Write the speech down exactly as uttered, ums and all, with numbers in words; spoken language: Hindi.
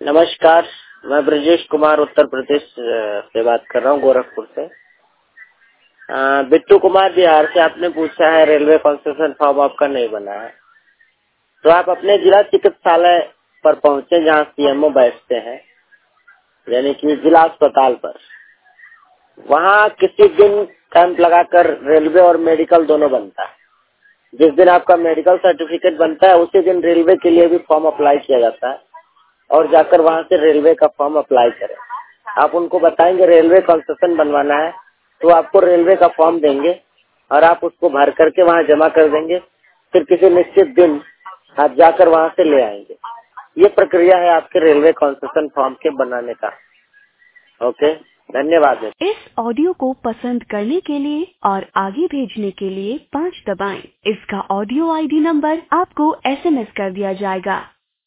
नमस्कार, मैं ब्रजेश कुमार उत्तर प्रदेश से बात कर रहा हूँ, गोरखपुर से। आ, बिट्टू कुमार बिहार से आपने पूछा है रेलवे कंसेशन फॉर्म आपका नहीं बना है, तो आप अपने जिला चिकित्सालय पर पहुँचे जहाँ सीएमओ बैठते हैं, यानी कि जिला अस्पताल पर। वहाँ किसी दिन कैंप लगाकर रेलवे और मेडिकल दोनों बनता है। जिस दिन आपका मेडिकल सर्टिफिकेट बनता है उसी दिन रेलवे के लिए भी फॉर्म अप्लाई किया जाता है और जाकर वहाँ से रेलवे का फॉर्म अप्लाई करें। आप उनको बताएंगे रेलवे कंसेशन बनवाना है तो आपको रेलवे का फॉर्म देंगे और आप उसको भर करके वहाँ जमा कर देंगे। फिर किसी निश्चित दिन आप जाकर वहाँ से ले आएंगे। ये प्रक्रिया है आपके रेलवे कंसेशन फॉर्म के बनाने का। ओके, धन्यवाद। इस ऑडियो को पसंद करने के लिए और आगे भेजने के लिए पाँच दबाएं। इसका ऑडियो आईडी नंबर आपको एसएमएस कर दिया जाएगा।